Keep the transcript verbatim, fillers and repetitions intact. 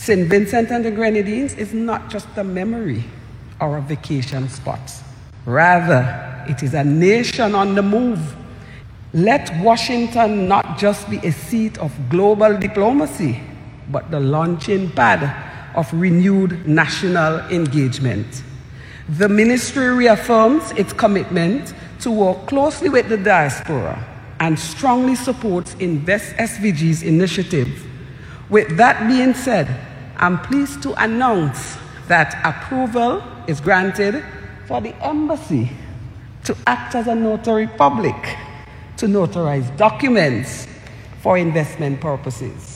Saint Vincent and the Grenadines is not just a memory or a vacation spot. Rather, it is a nation on the move. Let Washington not just be a seat of global diplomacy, but the launching pad of renewed national engagement. The ministry reaffirms its commitment to work closely with the diaspora and strongly supports Invest S V G's initiative. With that being said, I'm pleased to announce that approval is granted for the embassy to act as a notary public to notarize documents for investment purposes.